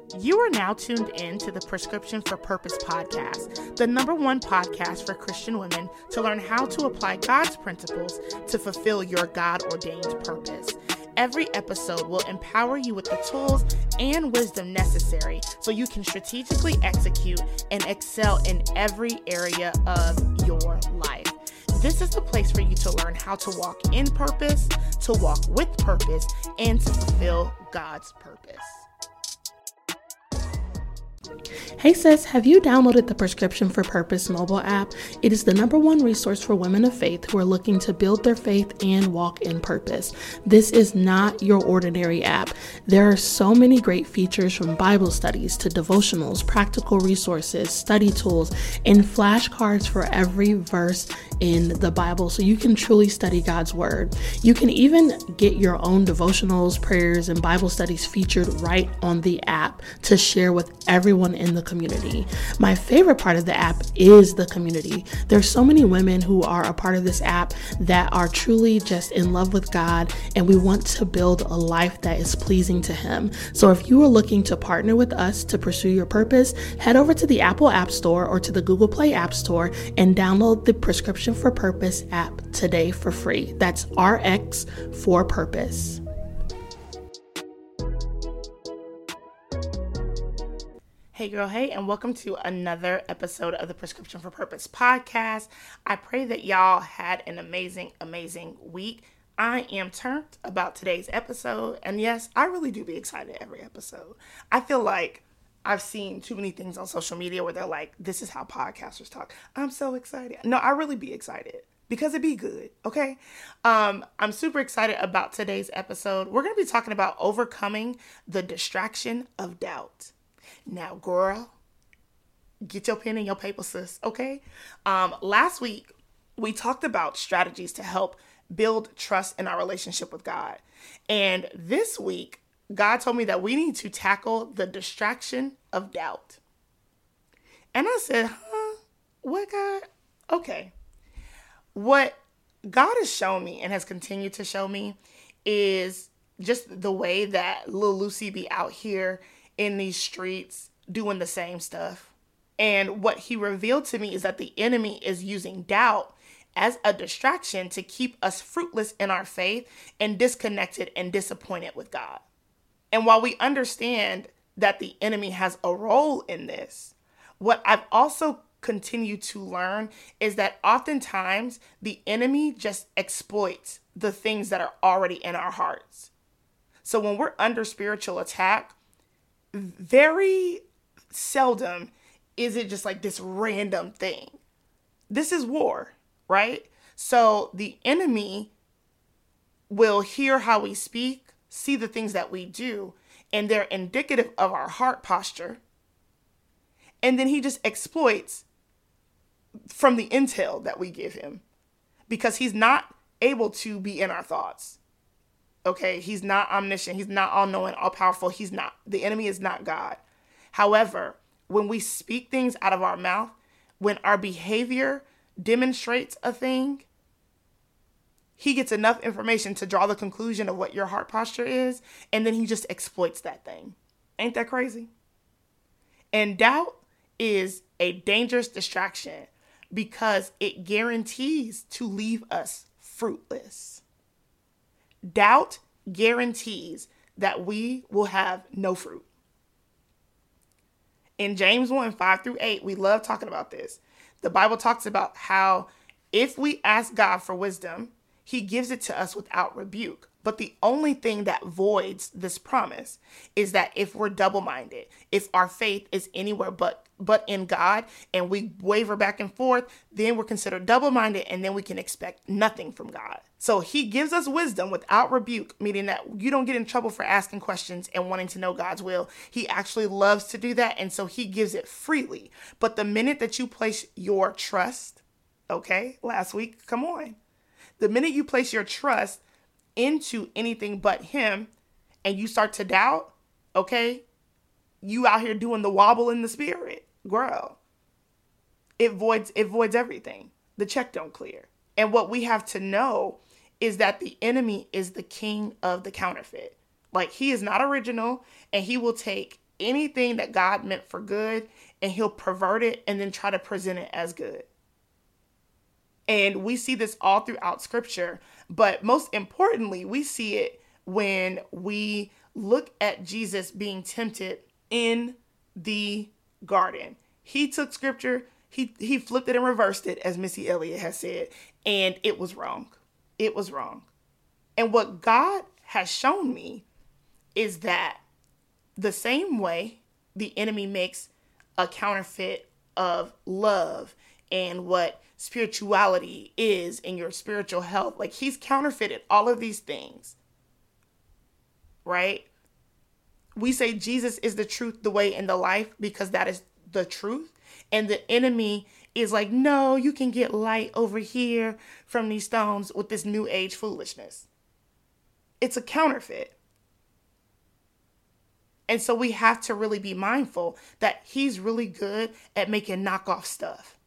You are now tuned in to the Prescription for Purpose podcast, the #1 podcast for Christian women to learn how to apply God's principles to fulfill your God-ordained purpose. Every episode will empower you with the tools and wisdom necessary so you can strategically execute and excel in every area of your life. This is the place for you to learn how to walk in purpose, to walk with purpose, and to fulfill God's purpose. Hey sis, have you downloaded the Prescription for Purpose mobile app? It is the #1 resource for women of faith who are looking to build their faith and walk in purpose. This is not your ordinary app. There are so many great features, from Bible studies to devotionals, practical resources, study tools, and flashcards for every verse in the Bible so you can truly study God's word. You can even get your own devotionals, prayers, and Bible studies featured right on the app to share with everyone in the community. My favorite part of the app is the community. There's so many women who are a part of this app that are truly just in love with God, and we want to build a life that is pleasing to Him. So if you are looking to partner with us to pursue your purpose, head over to the Apple App Store or to the Google Play App Store and download the Prescription for Purpose app today for free. That's RX for Purpose. Hey girl, hey, and welcome to another episode of the Prescription for Purpose podcast. I pray that y'all had an amazing week. I am turned about today's episode, and yes, I really do be excited every episode. I feel like I've seen too many things on social media where they're like, this is how podcasters talk. I'm so excited. No, I really be excited because it be good, okay? I'm super excited about today's episode. We're going to be talking about overcoming the distraction of doubt. Now, girl, get your pen and your paper, sis, okay? Last week, we talked about strategies to help build trust in our relationship with God. And this week, God told me that we need to tackle the distraction of doubt. And I said, what, God? Okay. What God has shown me and has continued to show me is just the way that Lil Lucy be out here in these streets doing the same stuff. And what he revealed to me is that the enemy is using doubt as a distraction to keep us fruitless in our faith and disconnected and disappointed with God. And while we understand that the enemy has a role in this, what I've also continued to learn is that oftentimes the enemy just exploits the things that are already in our hearts. So when we're under spiritual attack, very seldom is it just like this random thing. This is war, right? So the enemy will hear how we speak, see the things that we do, and they're indicative of our heart posture. And then he just exploits from the intel that we give him because he's not able to be in our thoughts. Okay, he's not omniscient. He's not all-knowing, all-powerful. He's not. The enemy is not God. However, when we speak things out of our mouth, when our behavior demonstrates a thing, he gets enough information to draw the conclusion of what your heart posture is, and then he just exploits that thing. Ain't that crazy? And doubt is a dangerous distraction because it guarantees to leave us fruitless. Doubt guarantees that we will have no fruit. In James 1:5-8, we love talking about this. The Bible talks about how if we ask God for wisdom, he gives it to us without rebuke. But the only thing that voids this promise is that if we're double-minded, if our faith is anywhere but in God and we waver back and forth, then we're considered double-minded and then we can expect nothing from God. So he gives us wisdom without rebuke, meaning that you don't get in trouble for asking questions and wanting to know God's will. He actually loves to do that, and so he gives it freely. But the minute that you place your trust, okay, last week, come on. The minute you place your trust into anything but him and you start to doubt, okay, you out here doing the wobble in the spirit, girl. It voids everything. The check don't clear. And what we have to know is that the enemy is the king of the counterfeit. Like, he is not original, and he will take anything that God meant for good, and he'll pervert it and then try to present it as good. And we see this all throughout scripture, but most importantly, we see it when we look at Jesus being tempted in the garden. He took scripture, he flipped it and reversed it, as Missy Elliott has said, and it was wrong. It was wrong. And what God has shown me is that the same way the enemy makes a counterfeit of love and what spirituality is in your spiritual health, like he's counterfeited all of these things, right? We say Jesus is the truth, the way, and the life because that is the truth. And the enemy is like, no, you can get light over here from these stones with this new age foolishness. It's a counterfeit. And so we have to really be mindful that he's really good at making knockoff stuff.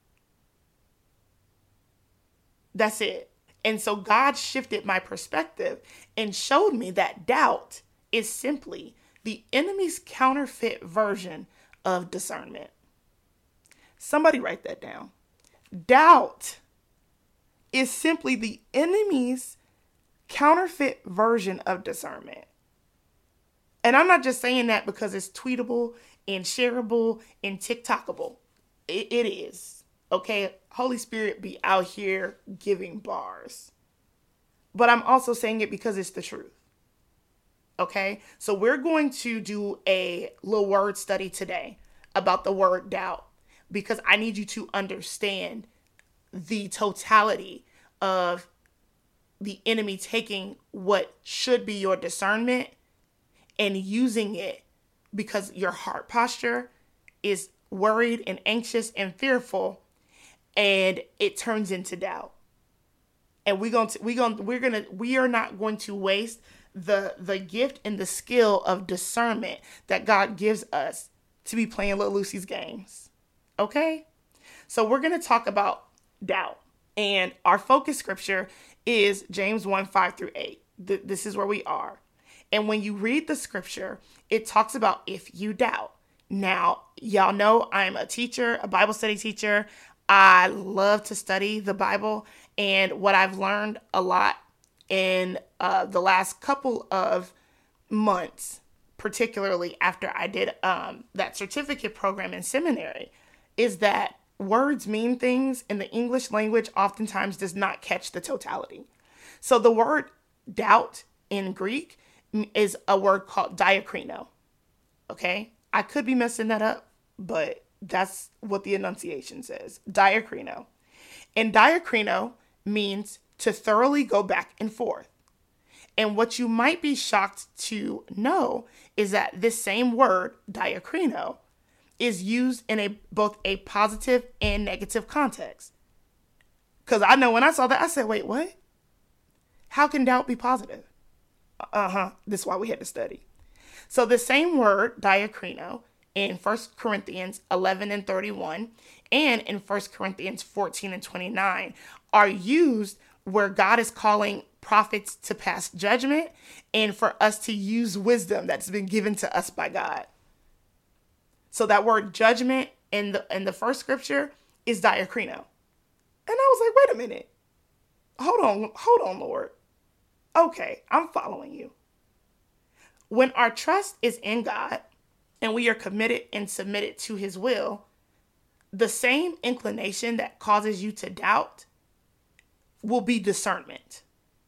That's it. And so God shifted my perspective and showed me that doubt is simply the enemy's counterfeit version of discernment. Somebody write that down. Doubt is simply the enemy's counterfeit version of discernment. And I'm not just saying that because it's tweetable and shareable and TikTokable. It is. Okay? Holy Spirit be out here giving bars. But I'm also saying it because it's the truth. Okay? So we're going to do a little word study today about the word doubt, because I need you to understand the totality of the enemy taking what should be your discernment and using it because your heart posture is worried and anxious and fearful, and it turns into doubt. And we are not going to waste the gift and the skill of discernment that God gives us to be playing Little Lucy's games. Okay? So we're going to talk about doubt. And our focus scripture is James 1:5-8. This is where we are. And when you read the scripture, it talks about if you doubt. Now, y'all know I'm a teacher, a Bible study teacher. I love to study the Bible. And what I've learned a lot in the last couple of months, particularly after I did that certificate program in seminary, is that words mean things, and the English language oftentimes does not catch the totality. So the word doubt in Greek is a word called diakrino. Okay? I could be messing that up, but that's what the enunciation says. Diakrino. And diakrino means to thoroughly go back and forth. And what you might be shocked to know is that this same word, diakrino, is used in both a positive and negative context. Because I know when I saw that, I said, wait, what? How can doubt be positive? This is why we had to study. So the same word, diakrino, in 1 Corinthians 11:31 and in 1 Corinthians 14:29 are used where God is calling prophets to pass judgment and for us to use wisdom that's been given to us by God. So that word judgment in the first scripture is diakrino. And I was like, wait a minute. Hold on, Lord. Okay, I'm following you. When our trust is in God and we are committed and submitted to his will, the same inclination that causes you to doubt will be discernment.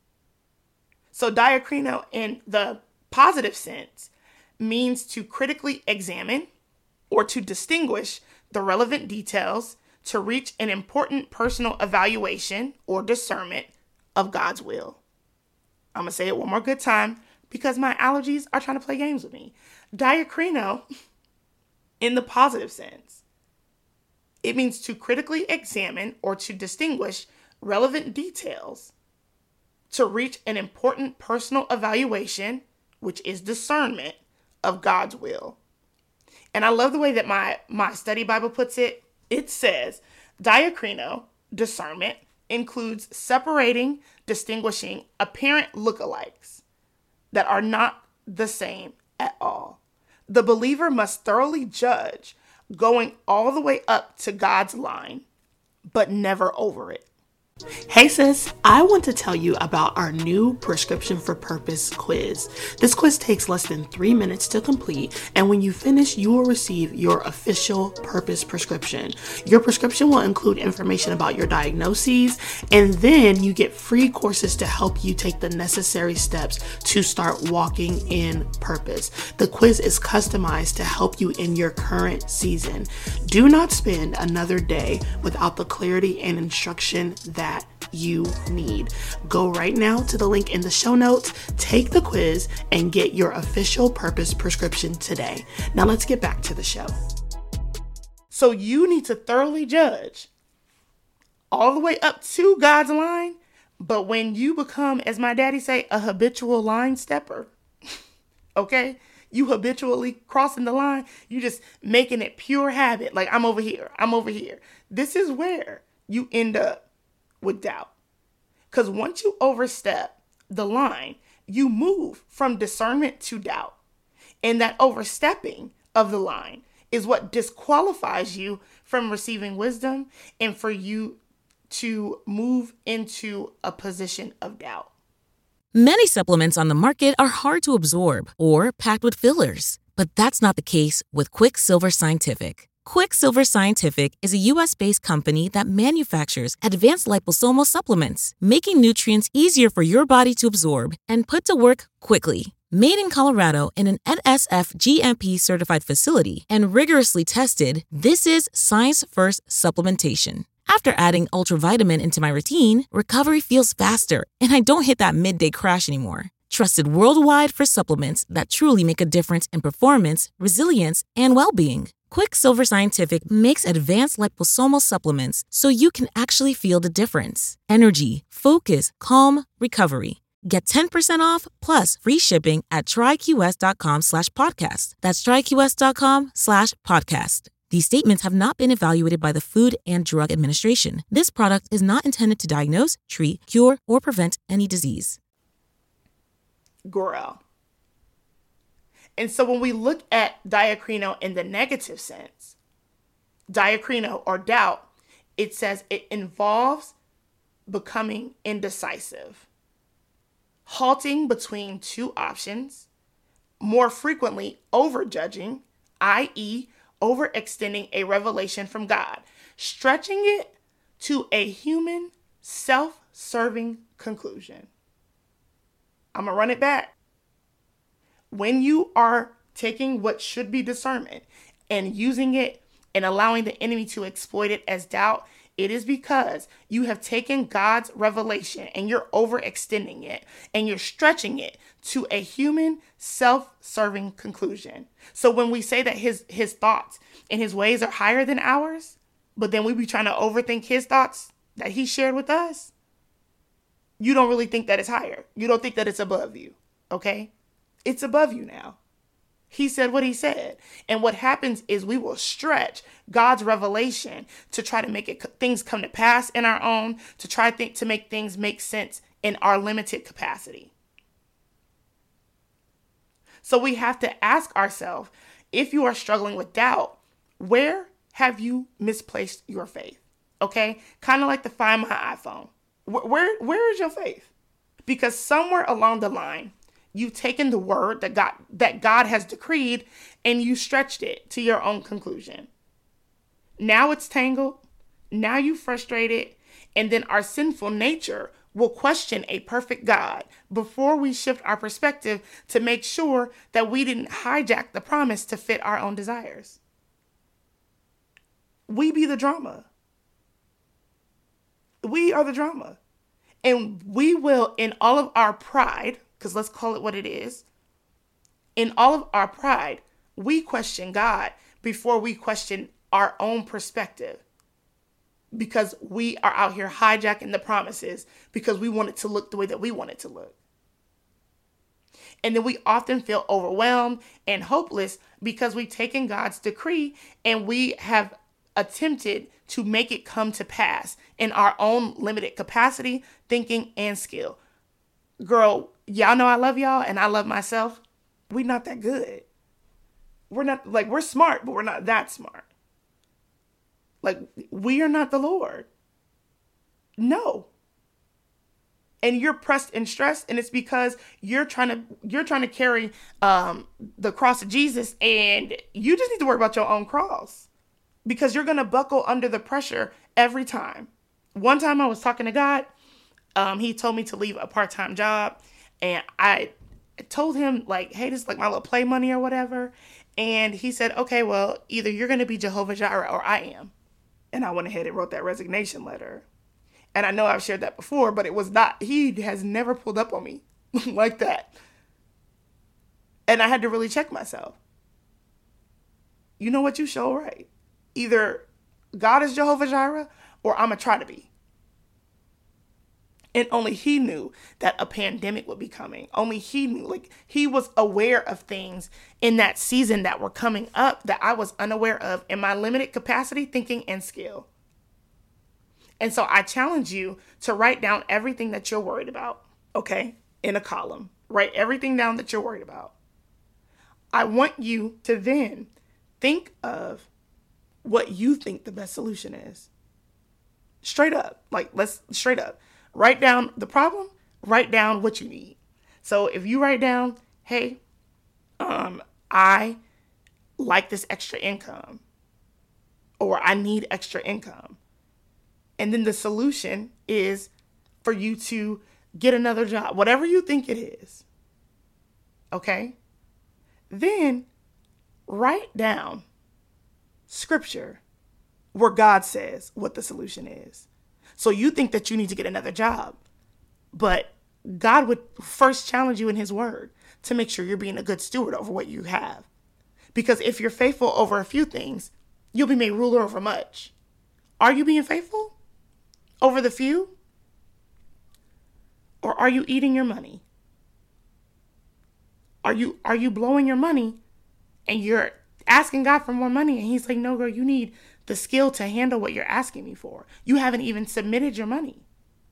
So diakrino in the positive sense means to critically examine or to distinguish the relevant details to reach an important personal evaluation or discernment of God's will. I'm going to say it one more good time because my allergies are trying to play games with me. Diakrino, in the positive sense, it means to critically examine or to distinguish relevant details to reach an important personal evaluation, which is discernment of God's will. And I love the way that my study Bible puts it. It says, diakrino, discernment, includes separating, distinguishing apparent lookalikes that are not the same at all. The believer must thoroughly judge, going all the way up to God's line, but never over it. Hey sis, I want to tell you about our new Prescription for Purpose quiz. This quiz takes less than 3 minutes to complete, and when you finish, you will receive your official purpose prescription. Your prescription will include information about your diagnoses, and then you get free courses to help you take the necessary steps to start walking in purpose. The quiz is customized to help you in your current season. Do not spend another day without the clarity and instruction that you need. Go right now to the link in the show notes, take the quiz, and get your official purpose prescription today. Now let's get back to the show. So you need to thoroughly judge all the way up to God's line, but when you become, as my daddy say, a habitual line stepper, okay? You habitually crossing the line, you just making it pure habit. Like, I'm over here, I'm over here. This is where you end up with doubt. Because once you overstep the line, you move from discernment to doubt. And that overstepping of the line is what disqualifies you from receiving wisdom and for you to move into a position of doubt. Many supplements on the market are hard to absorb or packed with fillers, but that's not the case with Quicksilver Scientific. Quicksilver Scientific is a U.S.-based company that manufactures advanced liposomal supplements, making nutrients easier for your body to absorb and put to work quickly. Made in Colorado in an NSF GMP-certified facility and rigorously tested, this is science-first supplementation. After adding Ultravitamin into my routine, recovery feels faster, and I don't hit that midday crash anymore. Trusted worldwide for supplements that truly make a difference in performance, resilience, and well-being. Quicksilver Scientific makes advanced liposomal supplements so you can actually feel the difference. Energy, focus, calm, recovery. Get 10% off plus free shipping at tryqs.com/podcast. That's tryqs.com/podcast. These statements have not been evaluated by the Food and Drug Administration. This product is not intended to diagnose, treat, cure, or prevent any disease. Girl. And so when we look at diacrino in the negative sense, diacrino or doubt, it says it involves becoming indecisive, halting between two options, more frequently overjudging, i.e., overextending a revelation from God, stretching it to a human, self-serving conclusion. I'm going to run it back. When you are taking what should be discernment and using it and allowing the enemy to exploit it as doubt, it is because you have taken God's revelation and you're overextending it and you're stretching it to a human, self-serving conclusion. So when we say that his thoughts and his ways are higher than ours, but then we be trying to overthink his thoughts that he shared with us, you don't really think that it's higher. You don't think that it's above you, okay? It's above you now. He said what he said. And what happens is we will stretch God's revelation to try to make things come to pass in our own, to try to make things make sense in our limited capacity. So we have to ask ourselves, if you are struggling with doubt, where have you misplaced your faith? Okay? Kind of like the Find My iPhone. Where is your faith? Because somewhere along the line, you've taken the word that God has decreed and you stretched it to your own conclusion. Now it's tangled. Now you're frustrated. And then our sinful nature will question a perfect God before we shift our perspective to make sure that we didn't hijack the promise to fit our own desires. We be the drama. We are the drama. And we will, in all of our pride, because let's call it what it is, in all of our pride, we question God before we question our own perspective. Because we are out here hijacking the promises because we want it to look the way that we want it to look. And then we often feel overwhelmed and hopeless because we've taken God's decree and we have attempted to make it come to pass in our own limited capacity, thinking, and skill. Girl, y'all know I love y'all and I love myself. We're not that good. We're not, like, we're smart, but we're not that smart. Like, we are not the Lord. No. And you're pressed and stressed, and it's because you're trying to carry the cross of Jesus, and you just need to worry about your own cross, because you're going to buckle under the pressure every time. One time I was talking to God. He told me to leave a part-time job, and I told him, like, hey, this is like my little play money or whatever. And he said, okay, well, either you're going to be Jehovah Jireh or I am. And I went ahead and wrote that resignation letter. And I know I've shared that before, but it was not, he has never pulled up on me like that. And I had to really check myself. You know what? You show right. Either God is Jehovah Jireh or I'm going to try to be. And only he knew that a pandemic would be coming. Only he knew, like, he was aware of things in that season that were coming up that I was unaware of in my limited capacity, thinking, and skill. And so I challenge you to write down everything that you're worried about, okay, in a column. Write everything down that you're worried about. I want you to then think of what you think the best solution is. Straight up, like, let's straight up. Write down the problem, write down what you need. So if you write down, hey, I like this extra income, or I need extra income. And then the solution is for you to get another job, whatever you think it is. Okay? Then write down scripture where God says what the solution is. So you think that you need to get another job, but God would first challenge you in his word to make sure you're being a good steward over what you have. Because if you're faithful over a few things, you'll be made ruler over much. Are you being faithful over the few? Or are you eating your money? Are you blowing your money and you're asking God for more money? And he's like, no, girl, you need the skill to handle what you're asking me for. You haven't even submitted your money.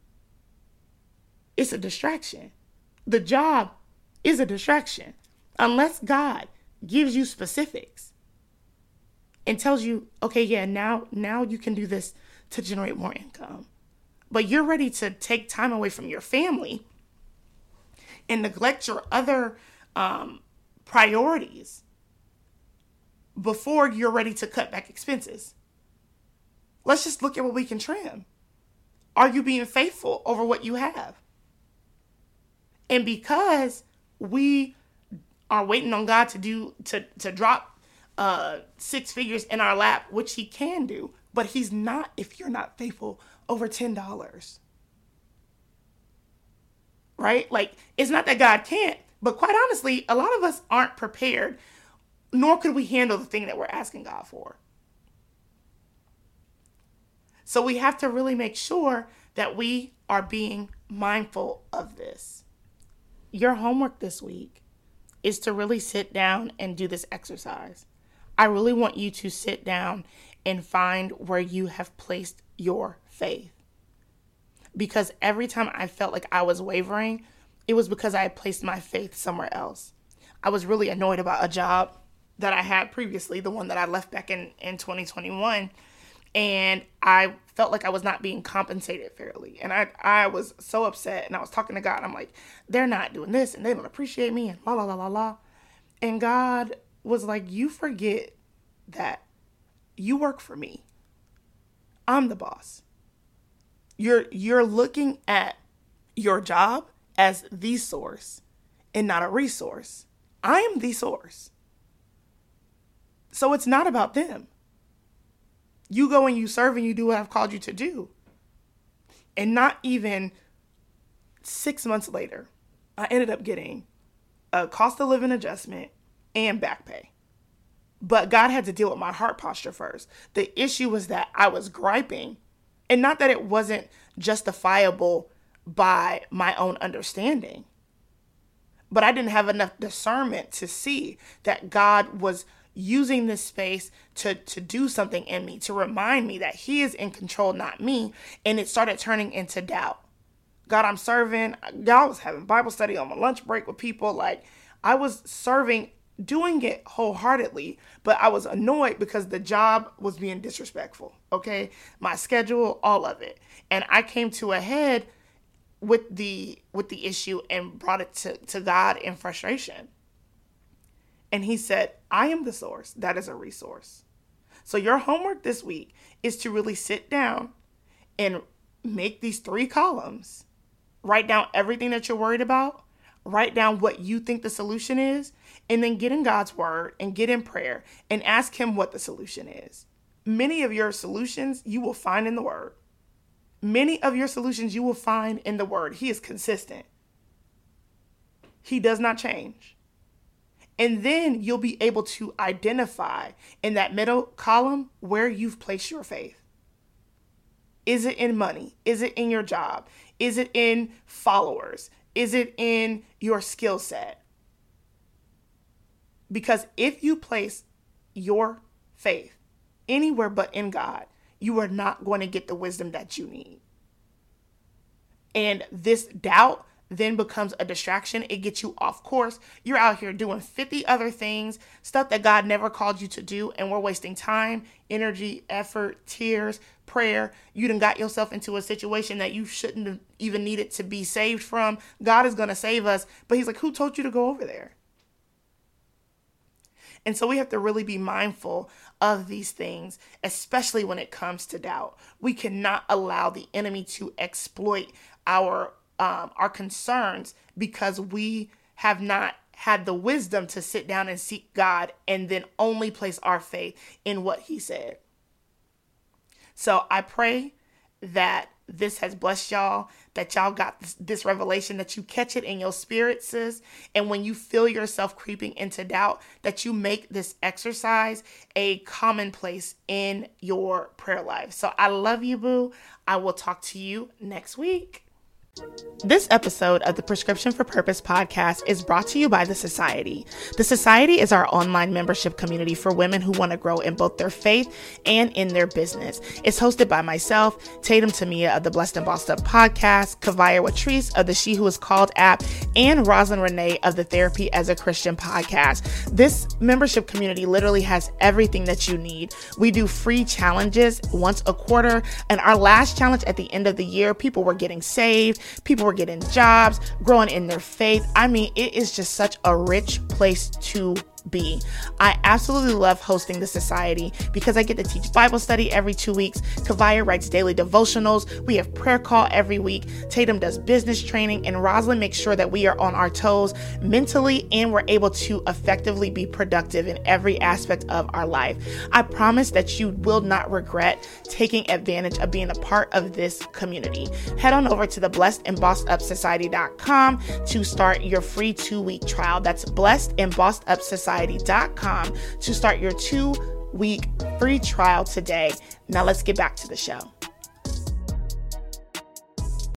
It's a distraction. The job is a distraction. Unless God gives you specifics and tells you, okay, yeah, now you can do this to generate more income. But you're ready to take time away from your family and neglect your other priorities before you're ready to cut back expenses. Let's just look at what we can trim. Are you being faithful over what you have? And because we are waiting on God to drop 6 figures in our lap, which he can do, but he's not if you're not faithful over $10. Right? Like, it's not that God can't, but quite honestly, a lot of us aren't prepared, nor could we handle the thing that we're asking God for. So we have to really make sure that we are being mindful of this. Your homework this week is to really sit down and do this exercise. I really want you to sit down and find where you have placed your faith. Because every time I felt like I was wavering, it was because I had placed my faith somewhere else. I was really annoyed about a job that I had previously, the one that I left back in 2021. And I felt like I was not being compensated fairly. And I was so upset. And I was talking to God. I'm like, they're not doing this and they don't appreciate me and la, la, la, la, la. And God was like, you forget that you work for me. I'm the boss. You're looking at your job as the source and not a resource. I am the source. So it's not about them. You go and you serve and you do what I've called you to do. And not even 6 months later, I ended up getting a cost of living adjustment and back pay. But God had to deal with my heart posture first. The issue was that I was griping, and not that it wasn't justifiable by my own understanding, but I didn't have enough discernment to see that God was using this space to do something in me, to remind me that he is in control, not me. And it started turning into doubt. God, I'm serving. God, I was having Bible study on my lunch break with people. Like, I was serving doing it wholeheartedly, but I was annoyed because the job was being disrespectful. Okay. My schedule, all of it. And I came to a head with the issue and brought it to God in frustration. And he said, I am the source. That is a resource. So your homework this week is to really sit down and make these 3 columns. Write down everything that you're worried about. Write down what you think the solution is. And then get in God's word and get in prayer and ask him what the solution is. Many of your solutions you will find in the word. Many of your solutions you will find in the word. He is consistent. He does not change. And then you'll be able to identify in that middle column where you've placed your faith. Is it in money? Is it in your job? Is it in followers? Is it in your skill set? Because if you place your faith anywhere but in God, you are not going to get the wisdom that you need. And this doubt then becomes a distraction. It gets you off course. You're out here doing 50 other things, stuff that God never called you to do, and we're wasting time, energy, effort, tears, prayer. You done got yourself into a situation that you shouldn't have even needed to be saved from. God is going to save us, but he's like, who told you to go over there? And so we have to really be mindful of these things, especially when it comes to doubt. We cannot allow the enemy to exploit our concerns because we have not had the wisdom to sit down and seek God and then only place our faith in what he said. So I pray that this has blessed y'all, that y'all got this revelation, that you catch it in your spirit, sis. And when you feel yourself creeping into doubt, that you make this exercise a commonplace in your prayer life. So I love you, boo. I will talk to you next week. This episode of the Prescription for Purpose podcast is brought to you by The Society. The Society is our online membership community for women who want to grow in both their faith and in their business. It's hosted by myself, Tatum Tamia of the Blessed and Bossed Up podcast, Kavaya Watrice of the She Who Is Called app, and Rosalind Renee of the Therapy as a Christian podcast. This membership community literally has everything that you need. We do free challenges once a quarter, and our last challenge at the end of the year, people were getting saved. People were getting jobs, growing in their faith. I mean, it is just such a rich place to be. I absolutely love hosting the Society because I get to teach Bible study every 2 weeks. Kavaya writes daily devotionals. We have prayer call every week. Tatum does business training, and Rosalind makes sure that we are on our toes mentally and we're able to effectively be productive in every aspect of our life. I promise that you will not regret taking advantage of being a part of this community. Head on over to the blessedandbossedupsociety.com to start your free 2-week trial. That's blessedandbossedupsociety.com to start your 2-week free trial today. Now let's get back to the show.